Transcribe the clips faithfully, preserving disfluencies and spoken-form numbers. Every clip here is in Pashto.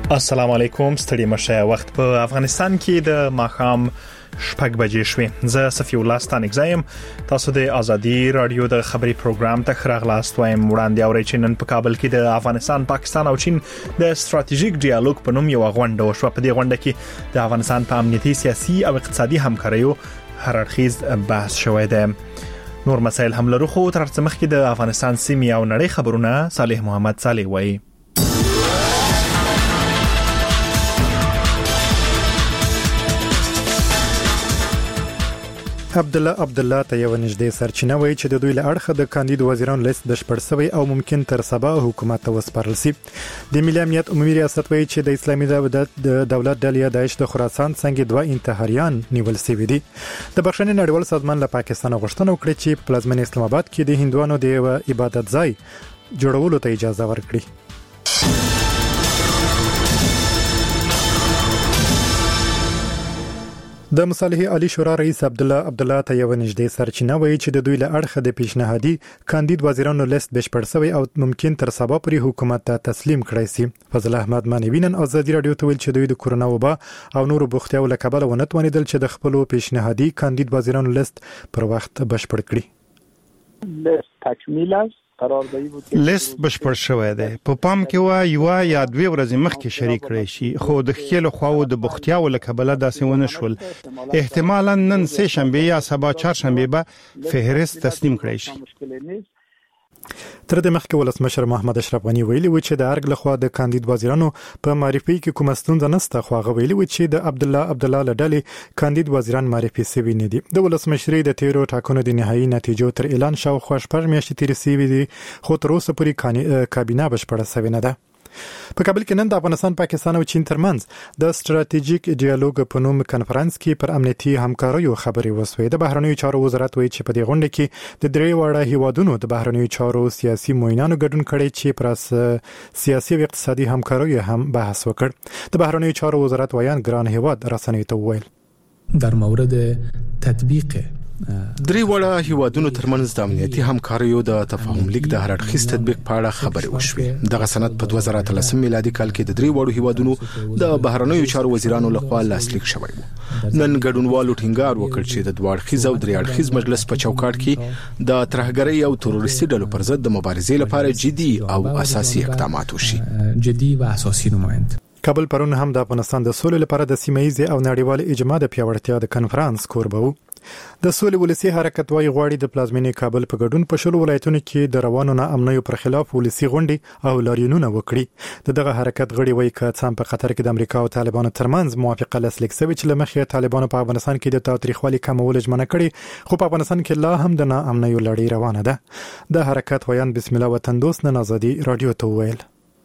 السلام علیکم، ستړي مشه. وخت په افغانستان کې د ماښام شپږ بجې شوې. زه صفی الله ستانک زایم. تاسو د ازادي رادیو د خبري پروګرام ته خراغلاست وایم. وړاندې اورئ چې نن په کابل کې د افغانستان، پاکستان او چین د ستراتیژیک ډیالوګ په نوم یو غونډه وشوه. په دې غونډه کې د افغانستان په امنیتي، سیاسي او اقتصادي همکاریو هر اړخیز بحث شوی دی. نور مسایل هم لرو، خو تر څو مخکې د افغانستان سیمې او نړۍ خبرونه صالح محمد صالح وایي. عبد الله عبد الله ته یو نږدې سرچینه وایي چې د دوی له اړخه د کاندید وزیرانو لیست بشپړ شوی او ممکن تر سبا حکومت ته وسپارل شي. د ملي امنیت عمومي ریاست وایي چې د اسلامي دولت د دولت ډلې داعش د خراسان څنګه دوه انتحاریان نیول شوي دي. د بخښنې نړیوال سازمان له پاکستان غوښتنه وکړه چې په پلازمینه اسلام آباد کې د هندوانو د عبادت ځای جوړولو ته اجازه ورکړي. د مصالحې عالی شورا رئیس عبد الله عبد الله ته یو نږدې سرچینه وایي چې د دوی له اړخه د پیشنهادي کاندید وزیرانو لیست بشپړ شوی او ممکن تر سبا پورې حکومت ته تسلیم کړي شي. فضل احمد مانوی نن ازادي رادیو ته ویل چې دوی د کورونا وبا او نورو بوختیاو له کبله ونه توانیدل چې د خپل پیشنهادي کاندید وزیرانو لیست پر وخت بشپړ کړي. لیست تکمیل است. لیست بشپړ شوی دی. په پام کې و یو یا دوه ورځې مخکې شریک کړی شي، خو د خېلو خواو د بوختیاو له کبله داسې ونه شول. احتمالاً نن سه شنبه یا سبا چهارشنبه به فهرست تسلیم کړی شي. تر دې مخکې ولسمشر محمد اشرف غنی ویلي و چې د ارګ لخوا د کاندید وزیرانو په معرفي کې کوم ستونزه نشته، خو هغه ویلي و چې د عبد الله عبد الله لډلې کاندید وزیران معرفي شوي نه دي. د ولسمشرۍ د تیرو ټاکنو د نهایي نتیجو تر اعلان شاوخوا شپږ میاشتې تیرې شوې دي، خو تر اوسه پورې کابینه بشپړه شوې نه ده. په کابل کې نن د افغانستان، پاکستان او چین ترمنځ د ستراتیژیک ډیالوګ په نوم کنفرانس کې پر امنیتي همکاریو خبرې وشوې. د بهرنیو چارو وزارت وایي چې په دې غونډه کې د درې واړه هیوادونو د بهرنیو چارو سیاسي معاونانو ګډون کړی چې پر سیاسي او اقتصادي همکاریو هم بحث وکړ. د بهرنیو چارو وزارت وایي ګران هیواد رسنیو ته وویل در مورد تطبیق درې وړه هیوادونو ترمنځ د امنیتي همکاریو د تفاهم لیک د هر اړخیز تطبیق په اړه خبرې وشوې. دغه سند په دوه زره اتلسم میلادي کال کې د درې وړو هیوادونو د بهرنیو چارو وزیرانو لخوا لاسلیک شوی و. نن ګډونوالو ټینګار وکړ چې د دوه اړخیز او درې اړخیز مجلس په چوکاټ کې د ترهګرۍ او تروریستي ډلو پر ضد د مبارزې لپاره جدي او اساسي اقدامات وشي. جدي و اساسي نمایند کابل پرون هم د افغانستان د سولې لپاره د سیمه‌ییز او نړیوال اجماع د پیاوړتیا د کنفرانس کوربه و. د سولې ولسی حرکت وايي غواړي د پلازمینې کابل په ګډون په شلو ولایتونو کې د روانو ناامنیو پر خلاف ولسی غونډې او لاریونونه وکړي. دغه حرکت غړي وایي چې څام په خطر کې د امریکا او طالبانو ترمنځ موافقه لاسلیک شوې چې لمخې طالبانو په افغانستان کې د تاریخوالي کمول ژمنه کړي، خو په افغانستان کې لا هم د ناامنیو لړۍ روانه ده. د حرکت وایي بسم الله وطن دوست نن ازادي رادیو ته ویل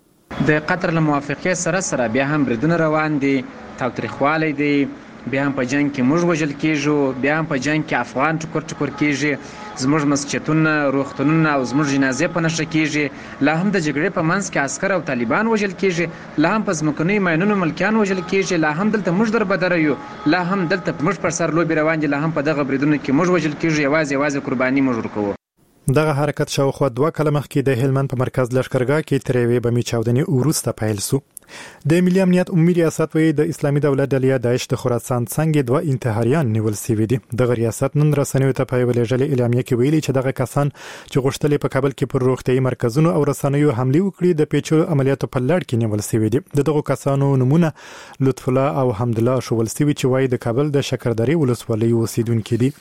د قطر له موافقې سره سره بیا هم بریدونه روان دي، تاریخوالي دي، بیا هم په جنگ کې موږ وژل کېږو، بیا هم په جنگ کې افغان ټکر ټکر کېږي، زموږ مسجدونه، روغتونونه او زموږ جنازې په نشه کېږي، لا هم د جګړې په منځ کې عسکر او طالبان وژل کېږي، لا هم په ځمکنیو ماینونو ملکیان وژل کېږي، لا هم دلته موږ دربدره یو، لا هم دلته موږ پر سر لوبې روان دي، لا هم په دغه بریدونو کې موږ وژل کېږو، یوازې یوازې قرباني موږ ورکوو. دغه حرکت شاوخوا دوه کاله مخکې د هلمند په مرکز لښکرګاه کې تر یوې بمي چاودنې وروسته پیل شو. د ملي امنیت عمومي ریاست وایي د اسلامي دولت ډلې داعش د خراسان څنګه دوه انتحاریان نیول شوي دي. دغه ریاست نن رسنیو ته په یوه لېږلې اعلامیه کې ویلي چې دغه کسان چې غوښتل په کابل کې پر روغتیايي مرکزونو او رسنیو حمله وکړي د پیچلو عملیاتو په لړ کې نیول شوي دي. دغه کسانو نمونه لطف الله او حمد الله شول شوي چې وایي د کابل د شکردرې ولسوالۍ اوسیدونکو دي.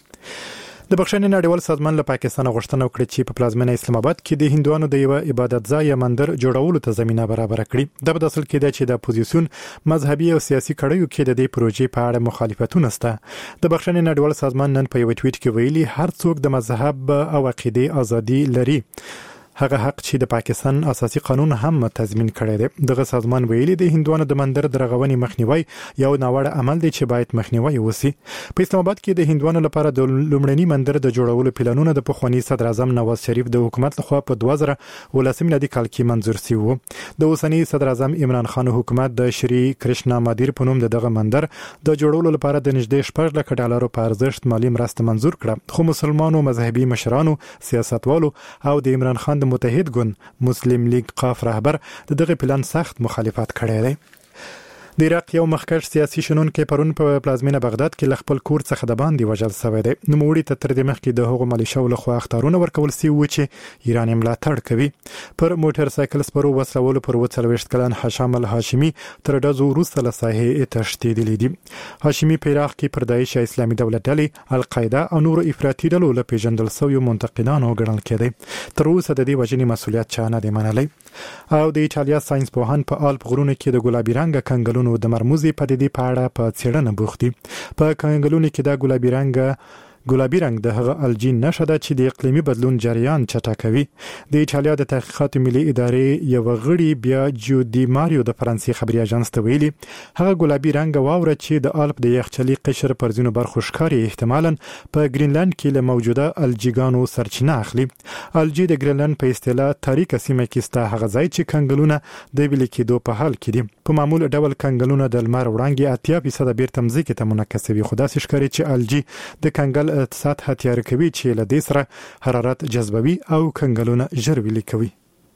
د بخښنې نړیوال سازمان له پاکستان غوښتنه وکړه چې په پلازمینه اسلام آباد کې د هندوانو د یو عبادت ځای مندر جوړولو ته زمينه برابر کړي. د بداسل کې د چې د اپوزیسیون مذهبي او سیاسي کړیو کې د دې پروژې په اړه مخالفتونه شته. د بخښنې نړیوال سازمان نن په یو ټویټ کې ویلي هر څوک د مذهب او عقیده ازادي لري، هغه حق چې د پاکستان اساسي قانون هم تضمین کړی دی. دغه سازمان ویلي د هندوانو د مندر د رغونې مخنیوي یو ناوړه عمل دی چې باید مخنیوي وسی. په اسلام آباد کې د هندوانو لپاره د لومړني مندر د جوړولو پلانونه د پخوانی صدر اعظم نواز شریف د حکومت لخوا په دوه زره ولسم میلادي کال کې منظور شوی و. د اوسنی صدر اعظم عمران خان حکومت د شری کرشنا مادیر په نوم دغه مندر د جوړولو لپاره د نږدې شپږ لک ډالرو په ارزښت مالی مرسته منظور کړه، خو مسلمانانو، مذهبي مشرانو، سیاستوالو او د عمران خان د متحد ګوند مسلم لیگ قاف رهبر دغه پلان سخت مخالفت کړی دی. د عراق یو مخکښ سیاسي شنونکو پرون په پلازمینه بغداد کې خپل کور څخه د باندې وژل شوی دی. نوموړي ته تر دې مخکې د هغو ملیشو لخوا اخطارونه ورکول شوي و چې ایران یې ملاتړ کوي. پر موټر سایکل سپرو وسلولو پر وڅلوېښت کلن هشام الهاشمي تر ډزو وروسته له ساحې تښتېدلی دی. هاشمي په عراق کې پر داعش اسلامي دولت ډلې، القاعده او نورو افراطي ډلو له پیژندل شویو منتقدانو ګڼل کېدی. تر اوسه د دې وژنې مسؤلیت چا نه دی منلی. او د ایټالیا ساينس پوهان په آلپ غرونو کې د ګلابي رنګه کنګلونو د مرموزي پدیدې په اړه په څېړنه بوخت دي. په کنګلونو کې د ګلابي رنګه ګلابي رنګ د هغه الجی نشه ده چې د اقلیمي بدلون جریان چټکوي. د ایټالیا د تحقیقات ملي ادارې یو غړي بیا جو دی ماریو د فرانسې خبري اژانس ته ویلي هغه ګلابي رنګ واوره چې د آلپ د یخچالي قشر پر ځینو برخو ښکاري احتمالاً په ګرینلند کې له موجوده الجیګانو سرچینه اخلي. الجی د ګرینلند په اصطلاح تاریکه سیمه کې ستا هغه ځای چې کنګلونه د ویل کېدو په حال کې دي. په معمول ډول کنګلونه د لمر وړانګې اتیا فیصد بیرته مځکې ته منعکسوي، خو داسې ښکاري چې الجی د کنګل سطح تیار کوي چې له دې سره حرارت جذبوي او کنګلونه ژر ویلي کوي.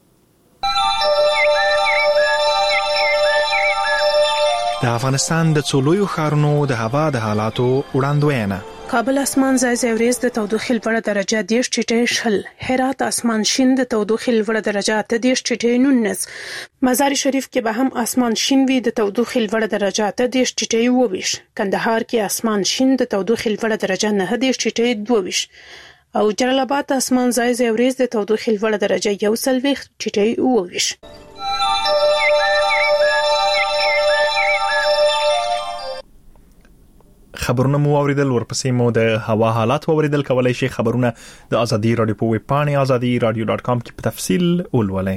د افغانستان د څلورو ښارونو د هوا د حالاتو وړاندوینه. کابل اسمان ځای ځای وريځ د تودوخې لوړه درجه دیش ټیټه شل، هرات اسمان شین د تودوخې لوړه درجه اته دیش ټیټه نونس، مزار شریف کې به هم اسمان شین وي د تودوخې لوړه درجه اته دیش ټیټه وویش، کندهار کې اسمان شین د تودوخې لوړه درجه نه دیش ټیټه دوویش، او جلال آباد اسمان ځای ځای وريځ د تودوخې لوړه درجه یو څلوېښت ټیټه وویش. خبرونه مو اوریدل، ورپسې مو د هوا حالات اوریدل. کولای شئ خبرونه د ازادي رادیو په ویب پاڼه ازادي رادیو ډاټ کام کې په تفصیل ولولئ.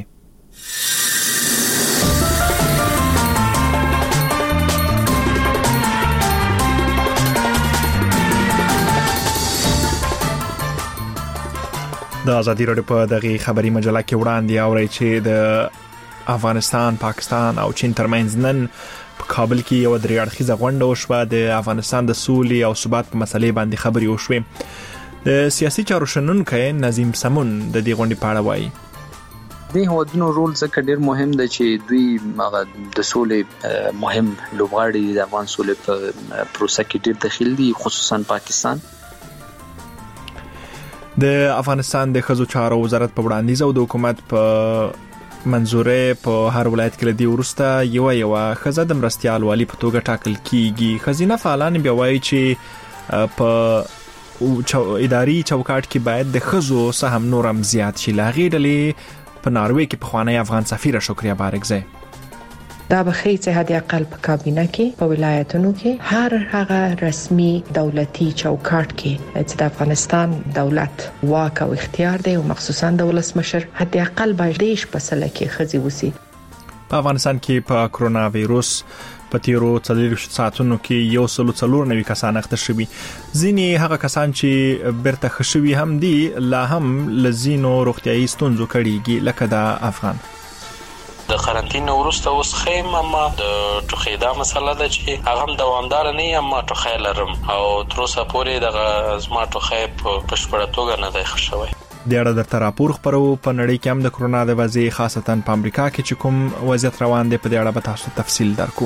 د ازادي رادیو په دغه خبري مجله کې وړاندې اورئ چې د افغانستان، پاکستان او چین ترمنځ نن په کابل کې یو درې اړخیزه غونډه وشوه. د افغانستان د سولې او ثبات په مسلې باندې خبرې وشوې. د سیاسي چارو شنونکی نظیم سمون د دې غونډې په اړه وایي. د هیوادونو رول ځکه ډیر مهم دی چې دوی د سولې مهم لوبغاړي د افغان سولې په پروسه کې ډیر دخیل دي، خصوصا پاکستان. د افغانستان د ښځو چارو وزارت په وړاندیز او د حکومت په منظوره په هر ولایت کې لدی ورسته یو یو ښځه د مرستيال والی په توګه ټاکل کیږي. خزینه فعالان بیا وایي چې په اداري چوکاټ کې باید د ښځو سهم نورم زیات شي. لاغې ډلې په ناروې کې په خوانی افغان سفیر شکریا بارکزی دا به خېڅه هدي اقل په کابینه کې په ولایتونو کې هر هغه رسمي دولتي چوکاټ کې چې د افغانستان دولت واک او اختیار دی او مخصوصا د ولسمشر هدي اقل باید دیش په سله کې خزي وسی. په افغانستان کې په کرونا وایروس په تیرو څلور ساعتونو کې یو سل څلور نوي کسان اخته شوي. ځینې هغه کسان چې برته خشوي هم دي لا هم لزینو روغتيایي ستونزو کړيږي لکه د افغان د قرنټین وروسته اوس خیم اما د ټوخې دا مسله ده چې هغه هم دوامدار نه اما ټوخې لرم او تر اوسه پورې د زما ټوخې په پښپړه توګه نه دی ښه شوی. د اړه د تراپور خبرو په نړۍ کې هم د کرونا د وضعیت خاصتا په امریکا کې چې کوم وضعیت روان دی په دې اړه به تاسو تفصیل درکو.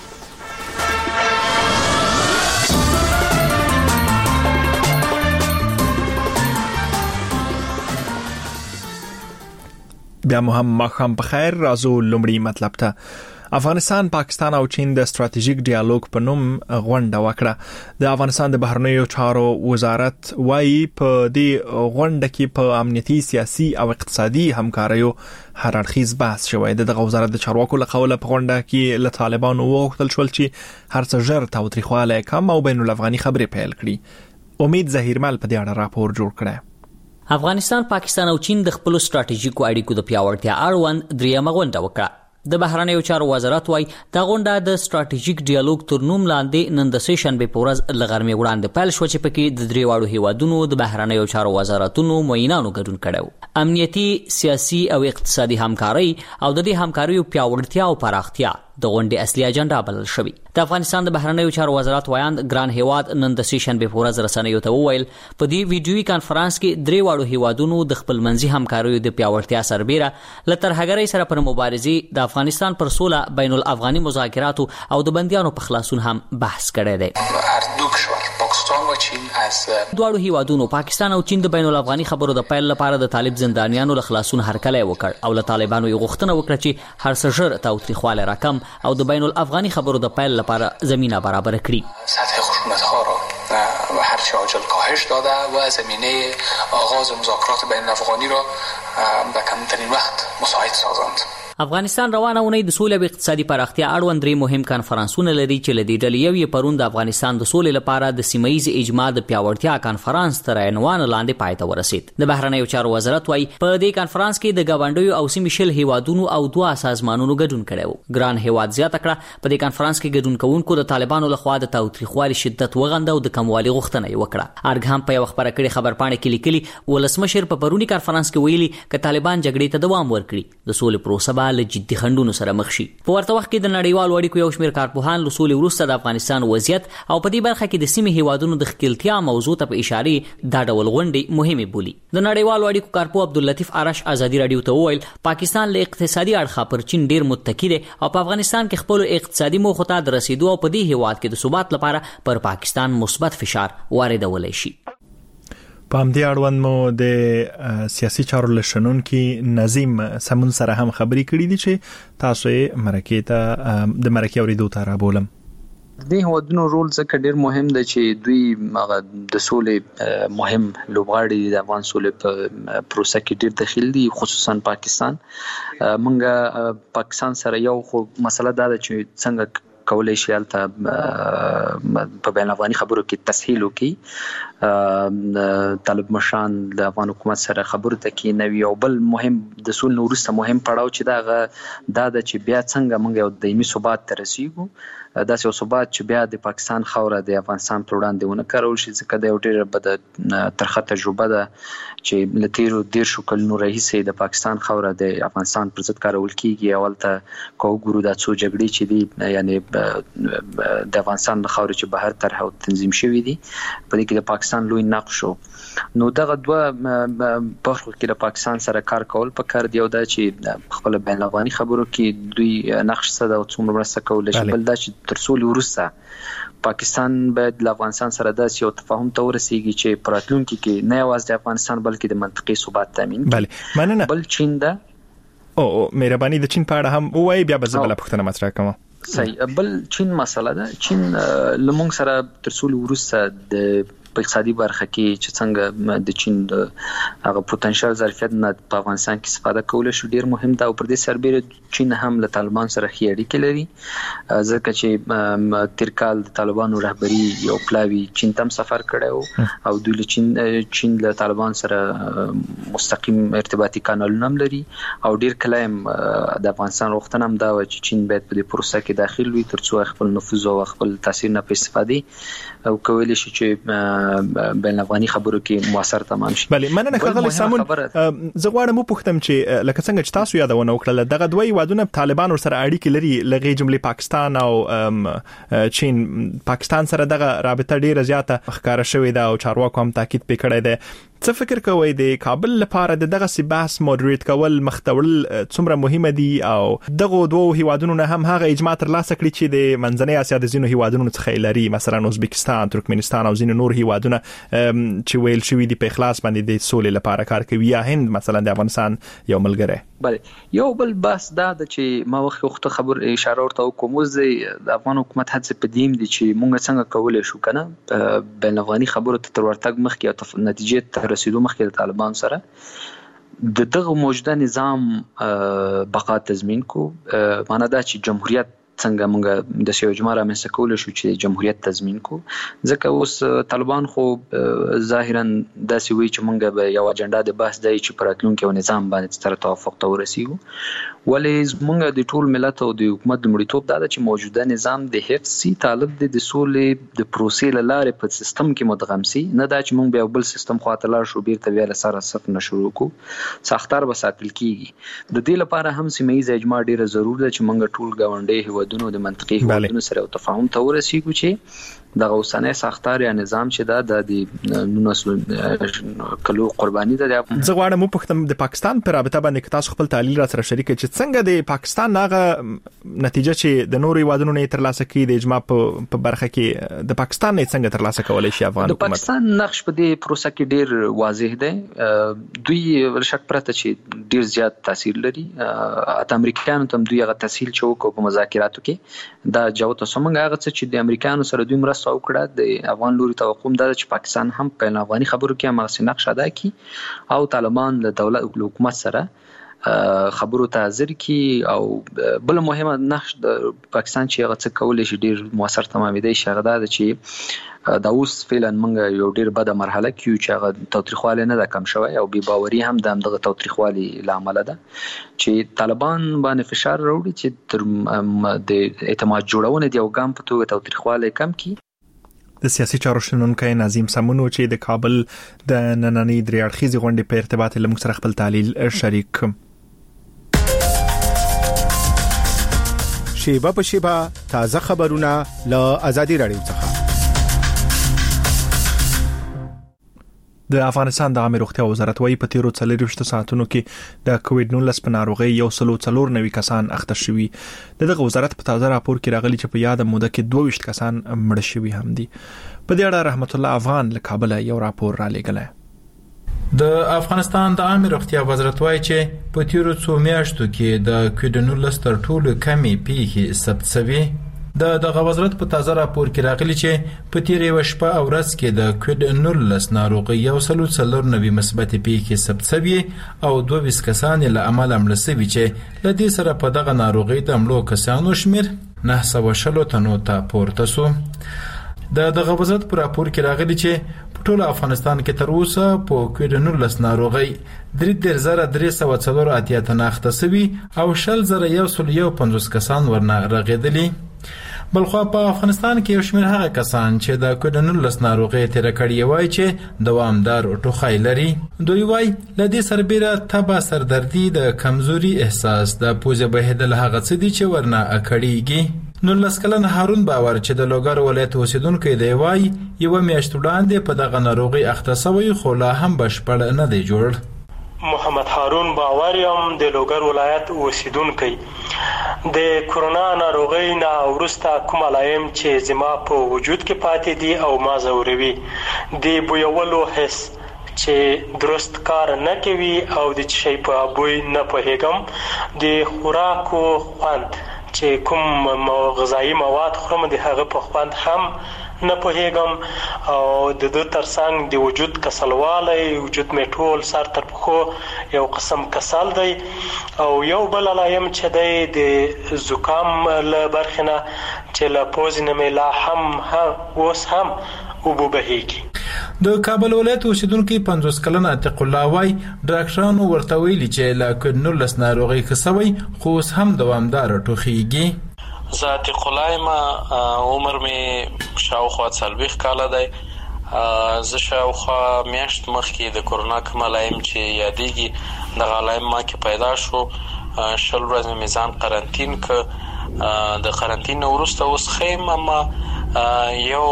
بیا مو هم ماخام په خیر. راځو لومړی مطلب ته. افغانستان، پاکستان او چین د ستراتیژیک ډیالوګ په نوم غونډه وکړه. د افغانستان د بهرنیو چارو وزارت وايي په دې غونډه کې په امنیتي، سیاسي او اقتصادي همکاریو هر اړخیز بحث شوی. د وزارت د چارواکو له قوله په غونډه کې له طالبانو وغوښتل شول چې هر څه ژر تاوتریخوالی کم او بین الافغاني خبرې پیل کړي. امید ظهیرمل په دې اړه راپور جوړ کړی. افغانستان، پاکستان او چین د خپل ستراتیژیکو اړیکو د پیاوړتیا اړوند دریمه غونډه وکړه. د بهرنیو چارو وزارت وايي دا غونډه د ستراتیژیک ډیالوګ تر نوم لاندې نن د سیشن به پورز لغرمې وړاندې پیل شو چې پکې د درې واړو هیوادونو د بهرنیو چارو وزارتونو معینانو ګډون کړو. امنیتي، سیاسي او اقتصادي همکاري او د دې همکاریو پیاوړتیا او پراختیا د غونډې اصلي اجنډا بلل شوی. د افغانستان د بهرنیو چارو وزارت وایاند ګران هیواد نن د سیشن به پورز رسنیو ته وویل په دې ویډیوي کانفرنس کې درې واړو هیوادونو د خپل منځي همکاریو د پیاوړتیا سربېره له ترهګرۍ سره پر مبارزې د افغانستان پر سوله بین الافغاني مذاکراتو او د بنديانو په خلاصون هم بحث کړی دی. پاکستان و چین از دواړو هیوادونو پاکستان او چین د بین الافغاني خبرو د پیل لپاره د طالب زندانیانو له خلاصون هرکلی وکړ او له طالبانو یې غوښتنه وکړه چې هر څه ژر تاوتریخوالی راکم او د بین الافغاني خبرو د پیل لپاره زمینه برابر کړي. سطح خشونت‌ها را و هر چه عاجل کاهش داده و زمینه آغاز مذاکرات بین الافغانی را به کمترین وقت مساعد سازند. افغانستان روانه اونۍ د سولې او اقتصادي پراختیا اړوند درې مهم کانفرنسونه لري چې له دې ډلې یو یې پرون د افغانستان د سولې لپاره د سیمه‌ایز اجماع د پیاوړتیا کانفرنس تر عنوان لاندې پای ته ورسید. د بهرنیو چارو وزارت وايي په دې کانفرنس کې د ګاونډیو او سیمې شل هیوادونو او دوه سازمانونو ګډون کړی و. ګران هیواد زیاته کړه په دې کانفرنس کې ګډون کوونکو د طالبانو لخوا د تاوتریخوالي شدت وغنده او د کموالي غوښتنه یې وکړه. ارګ هم په یو خبره کړې خبرپاڼه کې لیکلي ولسمشر په پرونی کانفرنس کې ویلي ک طالبان جګړې ته دوام ورکړي د سولې پروسه به له جدي خنډونو سره مخ شي. په ورته وخت کې د نړیوالو اړیکو یو شمېر کارپوهان له سولې وروسته د افغانستان وضعیت او په دې برخه کې د سیمې هیوادونو د ښکیلتیا موضوع ته په اشارې دا ډول غونډې مهمې بولي. د نړیوالو اړیکو کارپو عبداللطیف آرش ازادي رادیو ته وویل پاکستان له اقتصادي اړخه پر چین ډیر متکی دی او په افغانستان کې خپل اقتصادي موخو ته د رسیدو او په دې هیواد کې د ثبات لپاره پر پاکستان مثبت فشار واردولی شي. په همدې اړوند مو د سیاسي چارو له شنونکي نظیم سمون سره هم خبرې کړې دي چې تاسو یې مرکې ته د مرکې اورېدو ته رابولم. د هیوادونو رول ځکه ډیر مهم دی چې دوی د سولې مهم لوبغاړي د افغان سولې په پروسه کې ډیر دخیل دي خصوصا پاکستان. مونږ پاکستان سره یو خو مسله دا ده چې څنګه کولای شي البته په بین الافغاني خبرو کې تسهیل وکړي. طالب مشان د افغان حکومت سره خبرو ته کې نوي او بل مهم د سول نورسته مهم پړاو چې دا دا د چې بیا څنګه موږ یو دایمي ثبات ته رسیدو دا یو ثبات چې بیا د پاکستان خوره د افغانستان پر وړاندې ونه کارول شي ځکه دا یو ډېر بد ترخه تجربه ده چې لتیرو ډیر شو کلونو راهیسې د پاکستان خوره د افغانستان پر ضد کارول کیږي. اولته کو ګورو د څو جګړې چې دي یعنی د افغانستان د خوره چې بهر طرح او تنظیم شوی دي په دې کې د پاکستان لوی نقش شو. نو دغه دوه برخو کې د پاکستان سره کار کول پکار دی او دا چې خپل بین الافغاني خبرو کې دوی نقش سره او څومره مرسته کول شي. بل دا چې تر څو ورسته پاکستان باید له افغانستان سره داسې یو تفاهم ته ورسیږي چې په راتلونکي کې نه یوازې د افغانستان بلکې د منطقي ثبات تامین کړي. بله مننه. بل چین ده او مهرباني د چین په اړه هم وایي بیا به زه بل پوښتنه مطرح کوم. صحیح. بل چین مسله ده. چین لمونږ سره تر څو ورسته د په اقتصادي برخه کې چې څنګه د چین د هغه پوتنشل ظرفیت نه په افغانستان کې استفاده کول شو ډیر مهم ده او پر دې سربېره چین هم له طالبان سره ښې اړیکې لري ځکه چې تیر کال د طالبانو رهبری یو پلاوی چین تم سفر کړو او دوی له چین چین له طالبان سره مستقیم ارتباطي کانالونه هم لري او ډیر کلایم د افغانستان وختن هم دا و چې چین باید په دې پروسه کې داخل وي ترڅو خپل نفوذ او خپل تاثیر نه په استفاده او کولای شي چې بین افغاني خبرو کې موثر تمام شي. بله مننه ښاغلی سامون. زه غواړم وپوښتم چې لکه څنګه چې تاسو یادونه وکړه دغه دوه هیوادونه طالبان سره اړیکې لري لږې جملې پاکستان او چین. پاکستان سره دغه رابطه ډیره زیاته ښکاره شوې ده او چارواکو هم تاکید پې کړی دی. څه فکر کوئ د کابل لپاره د دغه سی بحث مودریټ کول مختول څومره مهمه دي او دغه دوه هیوادونو نه هم هغه اجماع ترلاسه کړي چې د منځنۍ اسیا د ځینو هیوادونو څخه لري مثلا ازبکستان، ترکمنستان او ځینو نور هیوادونه چې ویل شوی دي په اخلاص باندې د سولې لپاره کار کوي یا هند مثلا د افغانستان یو ملګری. بله یو بل بحث دا د چې ما وخت خبر اشاره ورته وکوم د افغان حکومت هڅه په دیم دي چې مونږ څنګه کولای شو کنه بین افغاني خبرو ته تر ورتګ مخکې او نتیجې ته رسیدو مخکې د طالبان سره د دغه موجوده نظام بقا تضمین کو معنا دا چې جمهوریت څنګه موږ د سیو جمهور رامنځته کول شو چې جمهوریت تضمین کو ځکه اوس طالبان خو ظاهرا داسې وی چې موږ به یو اجنډا د بحث دی چې پر راتلونکي یو نظام باندې تر توافق ته ورسیږو ولې موږ د ټول ملت او د حکومت د مړیتوب دا چې موجوده نظام د حفظ سي طالب د سولې د پروسې لاره په سیستم کې مدغم سي نه دا چې موږ به بل سیستم خواته لاړ شو بیرته بیا له سره صفر نه شروع کو سختار به ساتل کیږي. د دې لپاره هم سیمه ییز اجماع ډیره ضروري ده چې موږ ټول ګاونډي هیواد هیوادونو د منطقي هیوادونو سره تفاهم ته ورسیږو چې د اوسنۍ ساختار یا نظام چې دا د نونسل کلو قرباني ده. زه غواړم په پښتون د پاکستان پر رابطه باندې تاسو خپل تحلیل را سره شریک کړئ چې څنګه د پاکستان هغه نتیجه چې د نورو هیوادونو نه ترلاسه کړي د اجماع په برخه کې د پاکستان نه څنګه ترلاسه کولای شي افغان حکومت. د پاکستان نقش په دې پروسه کې ډیر واضح دی. دوی شک پرته چې ډیر زیات تاثیر لري. د امریکایانو تم دوی هغه تسهیل چوک په مذاکراتو کې دا جوته سمنګ هغه چې د امریکایانو سره دوی مرسته وکړه. د افغان لوري توقع ده چې پاکستان هم په افغاني خبرو کې هم نقش ادا کړي او طالبان د دولت او حکومت سره خبرو ته حاضر کی. او بل مهمه نقش د پاکستان چې هغه څه کولای شي ډیر موثر تمامېدای شي هغه ده چې دا اوس فعلا موږ یو ډیر بده مرحله کې چې هغه توتریخواله نه ده کم شوی او بي باوري هم د دغه توتریخوالي لامل ده چې طالبان باندې فشار راوړي چې تر د اعتماد جوړونه دی او ګام په توګه توتریخواله کم کی. د سیاسي چارو شنونکو نظیم سمونو چې د کابل د نننۍ درې اړخیزې غونډې په ارتباط له موږ سره خپل تحلیل شریک کړ. شیبه په شیبه تازه خبرونه له آزادي رادیو څخه. د افغانستان د عامه روغتیا وزارت وايي په تیرو څلورویشت ساعتونو کې د کووډ نولس په ناروغۍ یو سلو څلور نوي کسان اخته شوي. دغه وزارت په تازه راپور کې راغلي چې په یاد موده کې دوه ویشت کسان مړ شوي هم دي. په دې اړه رحمت الله افغان له کابل یو راپور را لېږلی. د افغانستان د عامه روغتیا وزارت وايي چې په تیرو څو میاشتو کې د کووډ نولس تر ټولو کمې پیښې ثبت شوي. د دغه وزارت په تازه راپور کې راغلي چې په تیر یو شپه او ورځ کې د کووډ نولس ناروغي یو سلو څلور نوي مثبت پیښې ثبت شوي او دوه ویشت کسان له امله مړه شوي چې له دې سره په دغه ناروغي د مړو کسانو شمیر نه سوه شلو تنو ته پورته شو. د دغه وزارت په راپور کې راغلي چې په ټول افغانستان کې تر اوسه په کووډ نولس ناروغي درې دېرش زره درې سوه څلور اتیا تنه اخته شوي او شل زره یو سل یو پنځوس کسان ورنه رغېدلي. بلخو په افغانستان کې یو شمېر هغه کسان چې د کووډ نولس ناروغي تیر کړی وای چې دوامدار ټوخی لري. دوی وای له دې سربېره تبه، سردردي، د کمزوري احساس، د پوزې بهیدل هغه څه دي چې ورنه اکړیږي. نولس کلن هارون باور چې د لوګر ولایت اوسیدونکی دی وای یو میاشت وړاندې په دغه ناروغي اخته شوی خو لا هم بشپړ نه دی جوړ. محمد هارون باور یم د لوګر ولایت اوسیدونکی. د کرونا ناروغي نه ورسته کوم علائم چې زما په وجود کې پاتې دي او ما زوروي د بویولو حس چې درست کار نه کوي او د شي په بوی نه پوهیږم. د خوراکو خوند چې کوم غذایی مواد خورم د هغه په خوند هم نه پوهیږم او د دې ترڅنګ د وجود کسلوالی وجود می ټول سر تر پخو یو قسم کسل دی او یو بل علائم چې دی د زکام له برخې نه چې له پوزې نه مې لا هم اوس هم اوبه بهیږي. د کابل ولایت اوسیدونکي پنځوس کلن عتیق الله وای ډاکټرانو ورته ویلي چې له کووډ نولس ناروغي کسوي خو اوس هم دوامدار ټوخیږي. زه عتیق الله ما عمر می شاوخوا څلوېښت کاله دی. زه شاوخوا میاشت مخکې د کرونا کوم علائم چې یادېږي دغه علائم ما کې پیدا شو. شل ورځې مې ځان قرنطین که د قرنطین نه وروسته اوس ښه یم اما یو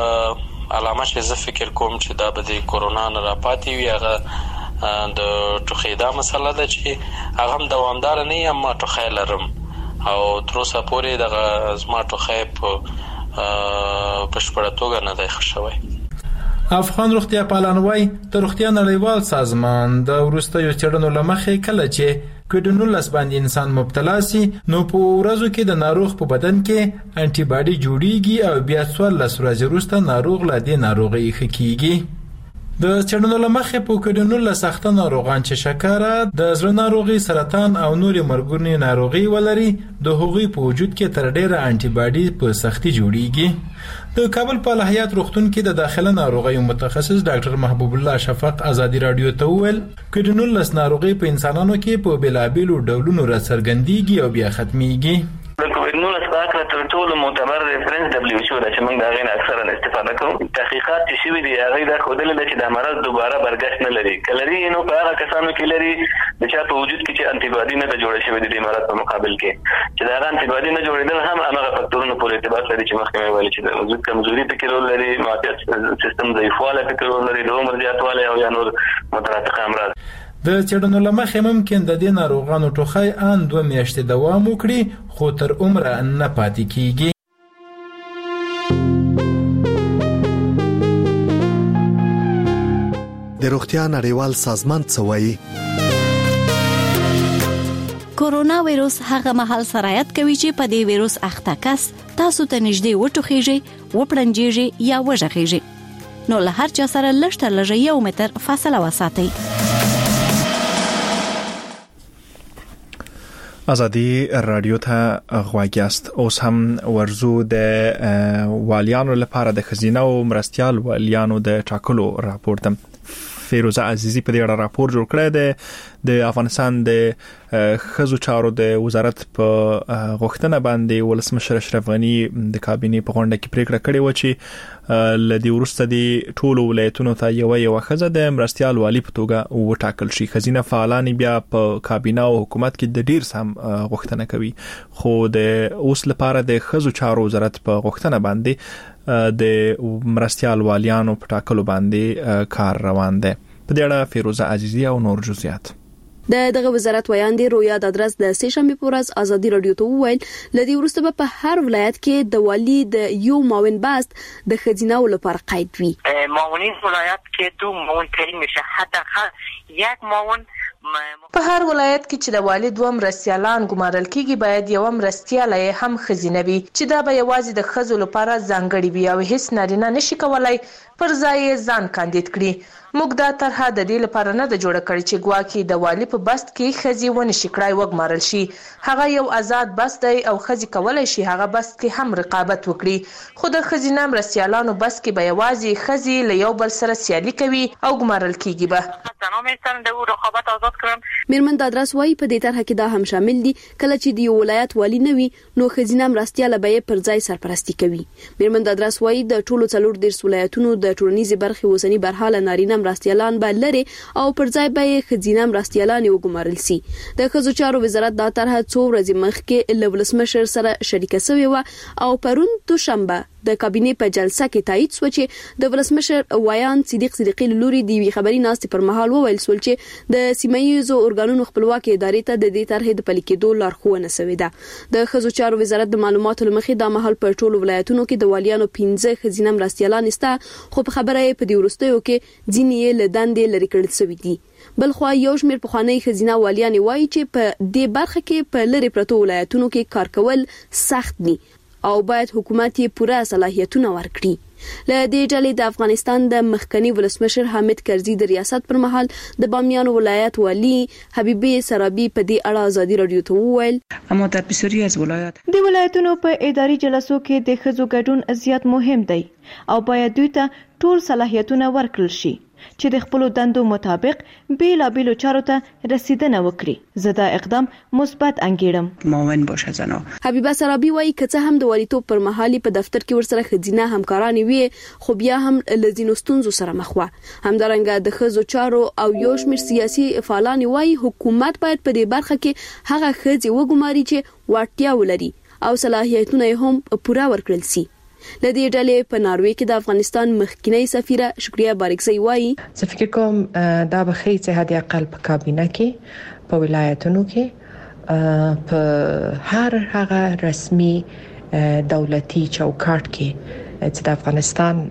علامه چې زه فکر کوم چې دا به د کرونا نه راپاتې وي هغه د ټوخۍ دا مسله ده چې هغه هم دوامداره نه وي اما ټوخی لرم او تر اوسه پورې دغه زما ټوخی په بشپړه توګه نه دی ښه شوی. افغان روغتیا پالان وای د روغتیا نړیوال سازمان د وروستیو څېړنو له مخې کله چې کووډ نولس باندې انسان مبتلا سي نو په ورځو کې د ناروغ په بدن کې انټي باډي جوړیږي او بیا څوارلس ورځې وروسته ناروغ له دې ناروغۍ ښه کیږي. د څېړنو له مخې په کووډ نولس اخته ناروغان چې شکره، د زړه ناروغي، سرطان او نورې مرګونې ناروغي ولري د هغوی په وجود کې تر ډیره انټي باډي په سختي جوړیږي. د کابل په الحیات روغتون کې د داخله ناروغیو متخصص ډاکټر محبوب الله شفق آزادي رادیو ته وویل کووډ نولس ناروغي په انسانانو کې په بېلابېلو ډولونو راڅرګندېږي او بیا ختمېږي. د کووډ کووډ نولس په اړه تر ټولو معتبر ریفرنس دبليو ایچ او د چې موږ دا غوښنه اکثرا استفاده کوو. تحقیقات چې شوي دي هغه دا ښودلي دي چې دا مرض دوباره برګشت نه لري. کلري نو په هغه کسانو کې لري چې په وجود کې چې انټي باډي نه جوړ شوی دي د مرض په مقابل کې چې دا انټي باډي نه جوړېدل هم هغه فاکتورونه پورې ارتباط لري چې مخکې مې ویل چې د وجود کمزوري پکې رول لري، معافیت سیستم ضعیفوالی پکې رول لري، د عمر زیاتوالی او یا نور مترادف امراض. د چېرډنو لمخې ممکن د دې ناروغانو ټوخی ان دوه میاشتې دوام وکړي خو تر عمره نه پاتې کیږي. د روغتیا نړیوال سازمان څه وایي؟ کورونا وایروس هغه مهال سرایت کوي چې په دې وایروس اخته کس تاسو ته نږدې وټوخیږي، وپړنجیږي یا وژغیږي. نو له هر چا سره لږ تر لږه یو متر فاصله وساتئ. ازادي رادیو ته غواګیاست. اوس هم ورزو د والیانو لپاره د خزینه او مرستيال والیانو د ټاکلو راپور ته فیروزه عزیزی په دې اړه راپور جوړ کړی دی. د افغانستان د خزو چارو د وزارت په غوښتنه باندې ولسمشر اشرف غنی د کابینې په غونډه کې پریکړه کړې و چې لدی ورسته د ټولو ولایتونو ته یو یو خزه د مرستيال والی په توګه وټاکل شي. خزینه فعالان بیا په کابینه او حکومت کې د ډیر سم غوښتنه کوي، خو د اوس لپاره د خزو چارو وزارت په غوښتنه باندې د مرستيال والیانو په ټاکلو باندې کار روان دی. په دې اړه فیروزه عزیزی او نور جزئیات. د دغه وزارت ویاندې رویا د ادرس د سه شنبه په ورځ ازادي رادیو ته وویل لدی ورسته په هر ولایت کې د والی د یو معاون باست د خزینه لپاره قید وي. معاونین ولایت کې دو معاون تعیین میشه، حتی یک معاون په هر ولایت کې چې د والی دوه مرستيالان ګمارل کیږي باید یو مرستيال هم خزینه وي چې دا به یوازې د خزو لپاره ځانګړي وي او هیڅ نارینه نشي کولای پر ځای ځان کاندید کړي. موږ دا طرحه د دې لپاره نه د جوړ کړی چې ګواکې د والی په بست کې خزي ونشي کړای وګمارل شي. هغه یو آزاد بست دی او خزي کولای شي هغه بست کې هم رقابت وکړي، خو د خزینه مرستيالانو بست کې به یوازې خزي له یو بل سره سیالي کوي او ګمارل کیږي. به میرمن د ادرس وایي په دې طرحه کې دا هم شامل دي کله چې د یو ولایت والی نه وي نو خزینه مرستياله به پر ځای سرپرستی کوي. میرمن د ادرس وایي د ټولو څلور دیرش ولایتونو د ټولنیزي برخې وسنی برحاله نارینه مرستيالان به لري او پر ځای به خزینه مرستيالان وګمارل سي. د خزو چارو وزارت دا طرحه څو ورځې مخکې له ولسمشر سره شریکه شوې و او پرون دوشنبه د کابینې په جلسه کې تایید شو چې د ولسمشر وایان صدیق صدیقی لوري دی خبري ناست پر مهال وویل سول چې د سیمایي ارګانونو خپلواکي ادارې ته د دې طرحې د پلي کېدو لارښوونه شوې ده. د خزو چارو وزارت د معلوماتو لمخې د مهال په ټولو ولایتونو کې د والیانو پنځه خزینه مرستيالان استه، خو په خبره په دې ورستیو کې ځینې له دندې لري کړل شوې دي. بل خو یو شمېر پخوانی خزینه والیان وایي چې په دې برخه کې په لری پروتو ولایتونو کې کار کول سخت دي او باید حکومت یې پوره صلاحیتونه ورکړي. له دې ډلې د افغانستان د مخکنی ولسمشر حامد کرزي د ریاست پر مهال د بامیان ولایت والی حبیبی سرابي په دې اړه ازادي رادیو ته وویل اما در بسیاری از ولایات د ولایتونو په اداري جلسو کې د خزو ګډون زیات مهم دی او باید دوی ته ټول صلاحیتونه ورکړل شي چې د خپل دندو مطابق بیلا بیلو چارو ته رسیدنه وکړي. زدا اقدام مثبت انګیړم معاون باشه زنا. حبیبه سرابي وایي کڅه هم د والیتوب پر مهالي په دفتر کې ورسره خزینه همکارانې وي خو بیا هم لزینو ستونزو سره مخ وه. همدارنګه د خزو چارو او یو شمېر سیاسي فعالان وایي حکومت باید په دې برخه کې هغه خزي وګماري چې وړتیا ولري او صلاحیتونه هم پوره ورکړل شي. لدې ډلې په ناروې کې د افغانستان مخکینی سفیره شکریا بارکزی وایي زه فکر کوم دا به ښه چې حد اقل په کابینه کې په ولایتونو کې په هر هغه رسمي دولتي چوکاټ کې چې د افغانستان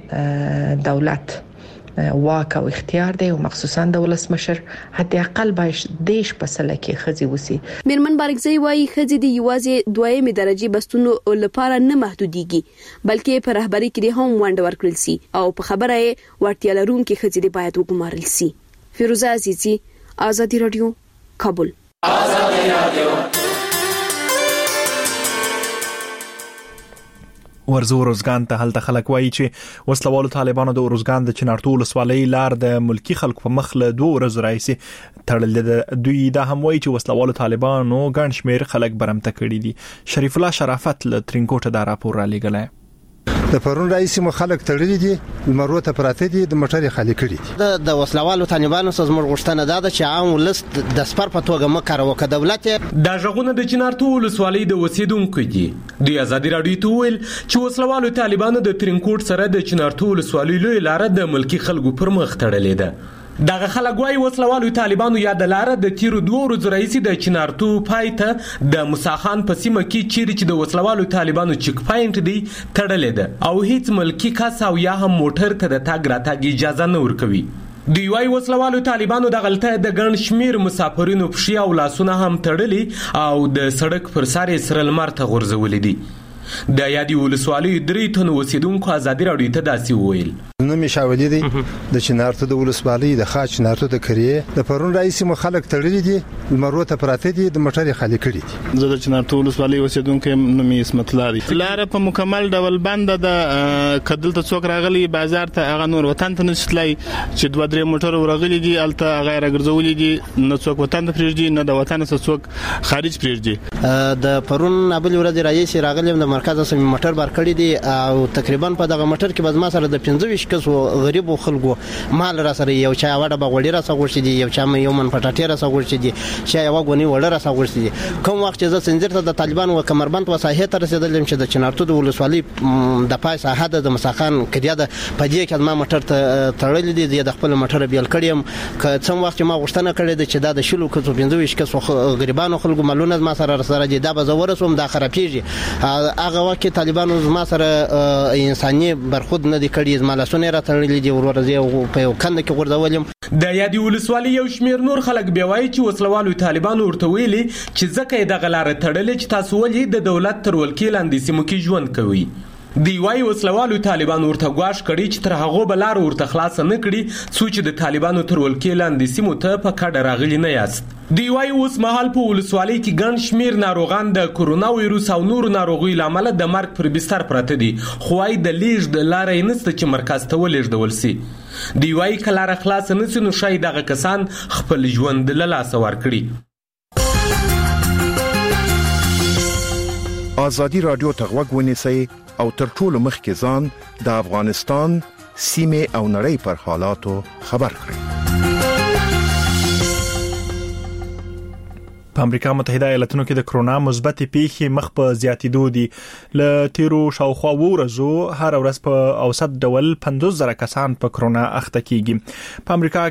دولت واک او اختیار دی او مخصوصا د ولسمشر حتی اقل باش دیش په سله کې خزي وسی. میرمن بارکزی وایي خزي د یوازې دویمه درجه بستونو لپاره نه محدودیږي بلکې په رهبری کې هم ونډه ورکړل سي او په خبره یې ورتیا لرونکي خزي د باید وګمارل سي. فیروزه عزیزی، ازادي رادیو، کابل. ازادي رادیو ورزو روزګان ته هلته خلک وایي چې وسلوالو طالبانو د روزګان د چنارتو ولسوالۍ لار د ملکی خلکو په مخ له دوه ورځې راځي تړل دي. دوی دا هم وایي چې وسلوالو طالبانو ګڼ شمېر خلک برمته کړي دي. شریف الله شرافت له ترینکوټه دا راپور را لېږلی. د پرون رئیس مو خلک تړلي دي، لمرو ته پراته دي، د موټر خالی کړي دي. د وسلوالو طالبانو څخه زموږ غوښتنه ده چې عام ولست د سپر په توګه مکرو ک دولت. دا ژغونه د چنارتو ولسوالۍ د اوسیدونکو دي. د آزادي راډیو ته ویل چې وسلوالو طالبانو د ترینکوټ سره د چنارتو ولسوالۍ لوی لار د ملکی خلکو پر مخ تړلې ده. دغه خلک وايي وسلوالو طالبانو یا د لار د تیرو دوه ورځې رئیس د چنارتو پایته د موساخان په سیمه کې چیرې چې د وسلوالو طالبانو چک پاینټ دی تړلې ده او هیڅ ملکی کس او یا هم موټر ته د تاګ راتګ اجازه نه ورکوي. دوی وايي وسلوالو طالبانو د غلطه د ګڼ شمیر مسافرینو پښې او لاسونه هم تړلي او د سړک پر سر سره لمر ته غورځولې دي. د یادی ولسوالۍ درې تن اوسیدونکو آزادي راډیو ته داسې وویل. نو می شاولې دي د چنارتو د ولسوالۍ د خاص چنارتو د کریه د پرون رئیس مو خلک تړلي دي، لمرو ته پراته دي، د موټر خالی کړي دي. زه د چنارتو ولسوالۍ اوسیدونکو نو می اسمت لاري. لار په مکمل ډول بند ده. کدل ته څوک راغلي بازار ته هغه نور وطن ته نشلای چې دوه درې موټر ورغلي دي الته غیر ګرځولي دي، نه څوک وطن ته پریږدي نه د وطن څخه څوک خارج پریږدي. د پرون ابل ورځ رئیس راغلی د مرکز سم موټر بار کړی دي او تقریبا په دغه موټر کې بزما سره د پنځه کسو غریبو خلکو مال را سره یو چا وړه بغوړی را سغورشي دي، یو چا یو من پټاټی را سغورشي دي، چې یو غونی وړه را سغورشي دي. کوم وخت چې زنجیر ته د طالبان او کمربند وسایه ته رسیدل چې د چنارتو د ولسوالۍ د پای ساحه د مساخان کډیا د پدې کې ما موټر ته تړل دي د خپل موټر بیل کړیم. که څوم وخت ما غوښتنه کړې چې دا د شلو کسو پنځه کسو غریبانو خلکو مالونه ما سره سره دي دا به زورسوم دا خرابېږي. هغه وخت طالبانو ما سره انساني برخود نه دي کړی، مالاسونه را تړلي دي ورورځي په یو کند کې ورځولم. د یادی ولسوالۍ یو شمیر نور خلک بیا وایي چې وسلوالو طالبانو ورته ویلي چې ځکه د غلاره تړلې چې تاسو ولې د دولت تر ولکې لاندې سیمو کې ژوند کوي. دی وايي وسلوالو طالبانو ورته غواش کړي چې تر هغه بلار ورته خلاص نه کړي څو چې د طالبانو تر ولکې لاندې سیمو ته په کډه راغلي نه یاست. دی وايي اوس مهال په ولسوالۍ کې ګڼ شمیر ناروغان د کورونا وایروس او نور ناروغیو لامل د مرګ پر بستر پراته دي، خو وايي د لیږد لارې نشته چې مرکز ته ولېږدول شي. دی وايي کله خلاص نه سي نو شاید دغه کسان خپل ژوند له لاسه ورکړي. آزادي رادیو ته غوږ ونیسئ او تر ټولو مخکې ځان د افغانستان سیمه او نړۍ پر حالاتو خبر کړئ. په امریکا متحده ایالاتونو کې د کرونا مثبت پیښې مخ په زیاتېدو دي. ل تیرو شاوخوا ورځو هر ورځ په اوسط ډول پنځوس زره کسان په کرونا اخته کیږي. په امریکا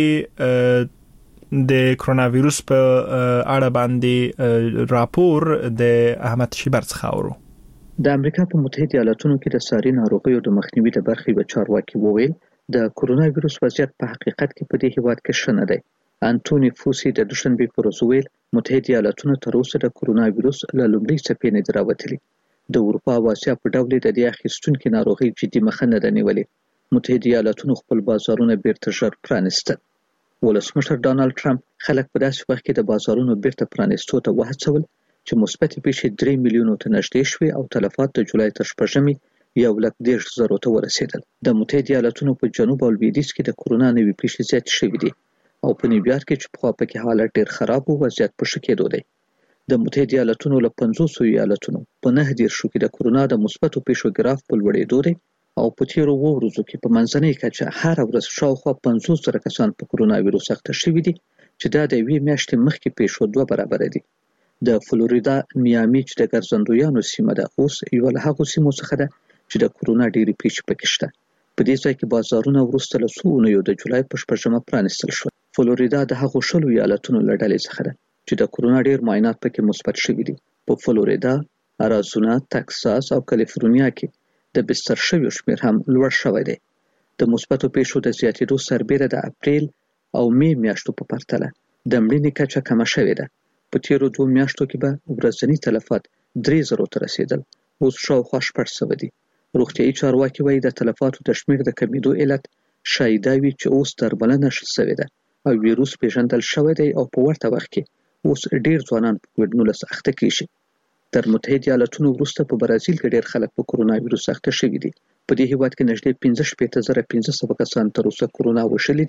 کې د کرونا وایروس په اړه باندې راپور د احمد شیبر څخه اورو. د امریکا په متحده ایالاتونو کې د ساري ناروغیو د مخنیوي د برخې و چارواکي وویل د کرونا وایروس وضعیت په حقیقت کې په دې هیواد کې ښه نه دی. انټونی فوسی د دوشنبه پر ورځ ویل متحده ایالاتونو تر اوسه د کرونا وایروس له لومړۍ څپې نه راوتلي. د اروپا او اسیا په ډول د دې اخیستونکو ناروغي جدي مخه نه ده نیولې. متحده ایالاتونو خپل بازارونه بیرته ژر پرانیستل. ولسمشر ډانلډ ټرمپ خلک په داسې وخت کې د بازارونو بیرته پرانیستو ته وهڅول چې مثبت پیښې درې میلیونو ته نږدې شوې او تلفات د جولای تر شپږمې یو لک دېرش زرو ته ورسېدل. د متحده ایالاتونو په جنوب او لویدیځ کې د کرونا نوې پیښې زیاتې شوې دي او په نیویارک کې چې پخوا پکې حالت ډېر خراب و وضعیت په ښه کېدو دی. د متحده ایالاتونو له پنځوسو ایالتونو په نهه دېرشو کې د کرونا د مثبتو پیښو ګراف په لوړېدو دی او په تیرو اووه ورځو کې په منځنۍ کچه هر ورځ شاوخوا پنځوس زره کسان په کرونا وایروس اخته شوي دي چې دا د یوې میاشتې مخکې پیښو دوه برابره دي. د فلوریدا میامي چې د ګرځندویانو سیمه ده اوس یو له هغو سیمو څخه ده چې د کرونا ډېرې پیښې پکې شته. په دې ځای کې بازارونه وروسته له څو اونیو د جولای په شپږمه پرانیستل شول. فلوریدا د هغو شلو ایالتونو له ډلې څخه ده چې د کرونا ډېر معاینات پکې مثبت شوي دي. په فلوریدا، ارازونا، تکساس او کالیفورنیا کې د بستر شویو شمیر هم لوړ شوی دی. د مثبتو پیښو د زیاتېدو سربیره د اپریل او می میاشتو په پرتله د مړینې کچه کمه شوې ده. په تیرو دوه میاشتو کې به ورځنی تلفات درې زرو ته رسیدل، اوس شاوخوا شپږ سوه دي. روغتیایي چارواکي وایي د تلفاتو د شمیر د کمیدو علت شاید دا وي چې اوس درملنه شوې ده او ویروس پیژندل شوی دی او په ورته وخت کې اوس ډېر ځوانان په کووډ نولس اخته کیږي. تر متحده ایالاتونو وروسته په برازیل کې ډېر خلک په کرونا وایروس اخته شوي دي. په دې هیواد کې نږدې پنځه شپېته زره پنځه سوه کسان تر اوسه کرونا وشلي دي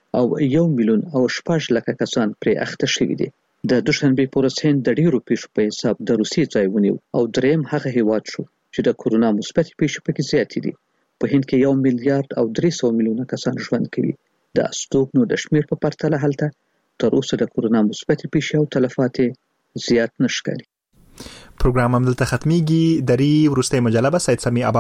او یو میلیون او شپږ لکه کسان پرې اخته شوي دي. د دوشنبې په ورځ هند د ډیرو پیښو په حساب د روسیې ځای ونیو او دریم هغه هیواد شو چې د کورونا مثبت پیښو پکې زیاتې دي. په هند کې یو میلیارډ او درې سوه میلیونه کسان ژوند کوي. د استوګنو د شمیر په پرتله هلته تر اوسه د کورونا مثبت پیښې او تلفات زیات نشکاري. پروګرام هم دلته ختميږي. دری ورسته مجله به سید سمی